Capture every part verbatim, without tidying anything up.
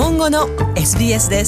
本語の エスビーエス です。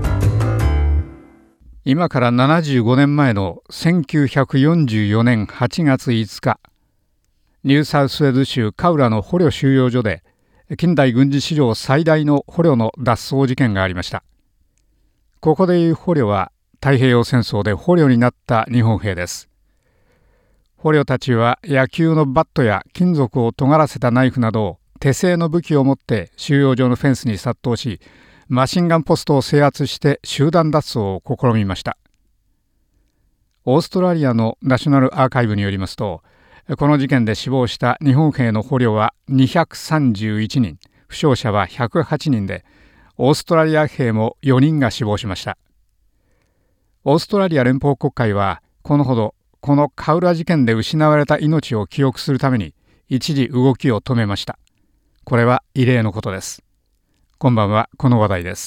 今からななじゅうごねんまえのせんきゅうひゃくよんじゅうよねんはちがついつか、ニューサウスウェールズ州カウラの捕虜収容所で近代軍事史上最大の捕虜の脱走事件がありました。ここでいう捕虜は太平洋戦争で捕虜になった日本兵です。捕虜たちは野球のバットや金属を尖らせたナイフなど手製の武器を持って収容所のフェンスに殺到し、マシンガンポストを制圧して集団脱走を試みました。オーストラリアのナショナルアーカイブによりますと、この事件で死亡した日本兵の捕虜はにひゃくさんじゅういちにん、負傷者はひゃくはちにんで、オーストラリア兵もよにんが死亡しました。オーストラリア連邦国会はこのほどこのカウラ事件で失われた命を記憶するために一時動きを止めました。これは異例のことです。こんばんは、この話題です。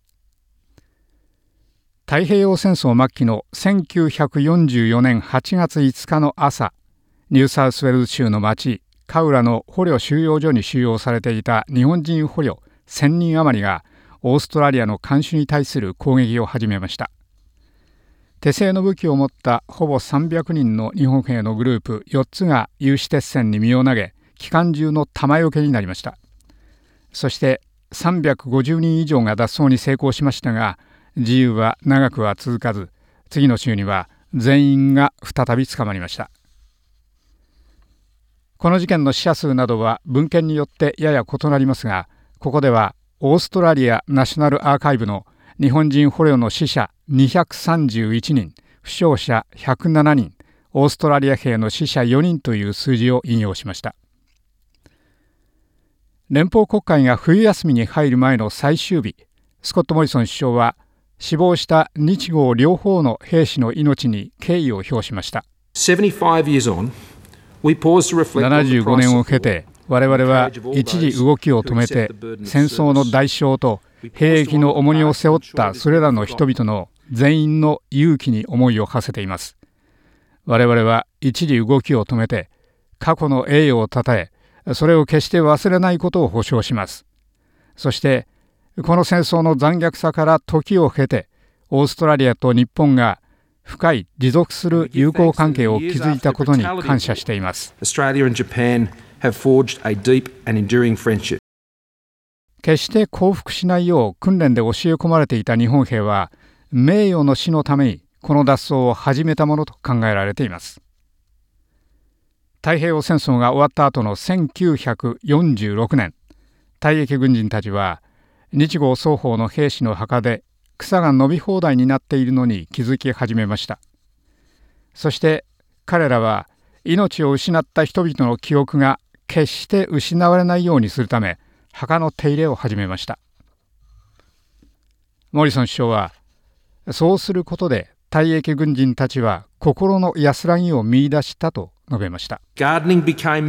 太平洋戦争末期のせんきゅうひゃくよんじゅうよねんはちがついつかの朝、ニューサウスウェールズ州の町カウラの捕虜収容所に収容されていた日本人捕虜せんにん余りがオーストラリアの看守に対する攻撃を始めました。手製の武器を持ったほぼさんびゃくにんの日本兵のグループよっつが有刺鉄線に身を投げ、機関銃の弾よけになりました。そしてさんびゃくごじゅうにん以上が脱走に成功しましたが、自由は長くは続かず、次の週には全員が再び捕まりました。この事件の死者数などは文献によってやや異なりますが、ここではオーストラリアナショナルアーカイブの日本人捕虜の死者にひゃくさんじゅういちにん、負傷者ひゃくななにん、オーストラリア兵の死者よにんという数字を引用しました。連邦国会が冬休みに入る前の最終日、スコット・モリソン首相は死亡した日豪両方の兵士の命に敬意を表しました。ななじゅうごねんを経て、我々は一時動きを止めて、戦争の代償と兵役の重荷を背負ったそれらの人々の全員の勇気に思いを馳せています。我々は一時動きを止めて、過去の栄誉をたたえ、それを決して忘れないことを保証します。そして、この戦争の残虐さから時を経て、オーストラリアと日本が深い持続する友好関係を築いたことに感謝しています。決して降伏しないよう訓練で教え込まれていた日本兵は、名誉の死のためにこの脱走を始めたものと考えられています。太平洋戦争が終わった後のせんきゅうひゃくよんじゅうろくねん、退役軍人たちは日豪双方の兵士の墓で草が伸び放題になっているのに気づき始めました。そして彼らは命を失った人々の記憶が決して失われないようにするため、墓の手入れを始めました。モリソン首相は、そうすることで退役軍人たちは心の安らぎを見出したと述べました。庭仕事は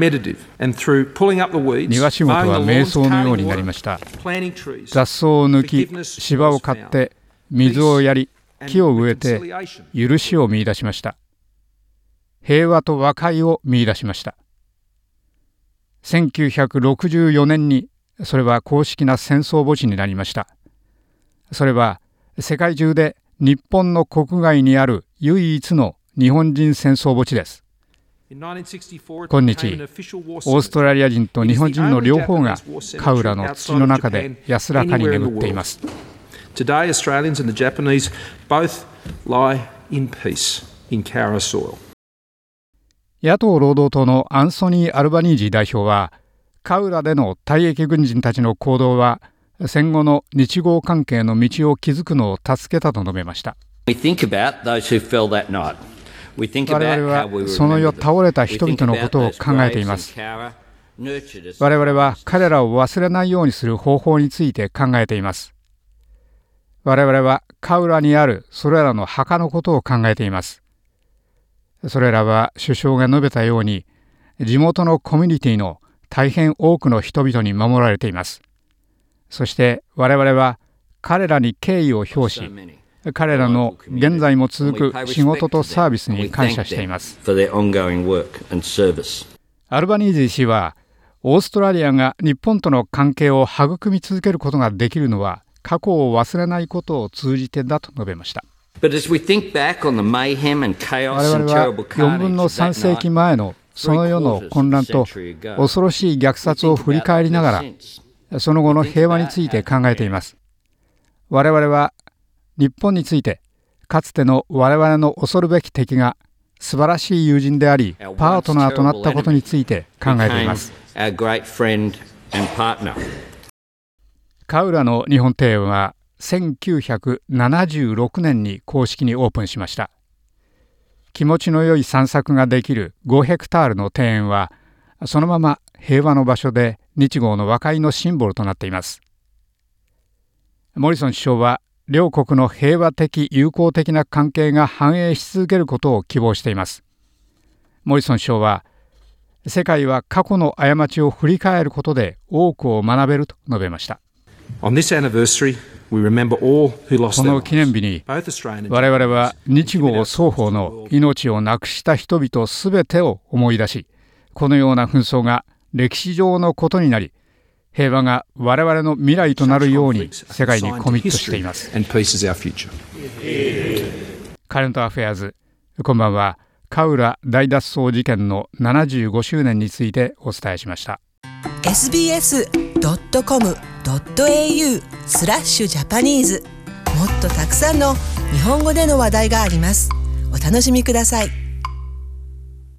瞑想のようになりました。雑草を抜き、芝を刈って、水をやり、木を植えて、許しを見出しました。平和と和解を見出しました。せんきゅうひゃくろくじゅうよねんに、それは公式な戦争墓地になりました。それは、世界中で日本の国外にある唯一の日本人戦争墓地です。今日、オーストラリア人と日本人の両方がカウラの土の中で安らかに眠っています。 Today, Australians and the Japanese both lie in peace in Cowra soil. 野党労働党のアンソニー・アルバニージー代表は、カウラでの退役軍人たちの行動は、戦後の日豪関係の道を築くのを助けたと述べました。我々はその夜倒れた人々のことを考えています。我々は彼らを忘れないようにする方法について考えています。我々はカウラにあるそれらの墓のことを考えています。それらは首相が述べたように、地元のコミュニティの大変多くの人々に守られています。そして我々は彼らに敬意を表し、彼らの現在も続く仕事とサービスに感謝しています。アルバニージー氏は、 オーストラリアが日本との関係を育み続けることができるのは過去を忘れないことを通じてだと述べました。我々はよんぶんのさんせいきまえのその世の混乱と恐ろしい虐殺を振り返りながらその後の平和について考えています。我々は日本についてかつての我々の恐るべき敵が素晴らしい友人でありパートナーとなったことについて考えています。カウラの日本庭園はせんきゅうひゃくななじゅうろくねんに公式にオープンしました。気持ちの良い散策ができるごヘクタールの庭園はそのまま平和の場所で日豪の和解のシンボルとなっています。モリソン首相は両国の平和的友好的な関係が繁栄し続けることを希望しています。モリソン首相は世界は過去の過ちを振り返ることで多くを学べると述べました。 On this anniversary, we remember all who lost こ their の記念日に我々は日豪双方の命をなくした人々すべてを思い出し、このような紛争が歴史上のことになり、平和が我々の未来となるように世界にコミットしています。カレントアフェアーズ、こんばんは。カウラ大脱走事件のななじゅうごしゅうねんについてお伝えしました。 エスビーエスドットコムドットエーユー スラッシュジャパニーズ、もっとたくさんの日本語での話題があります。お楽しみください。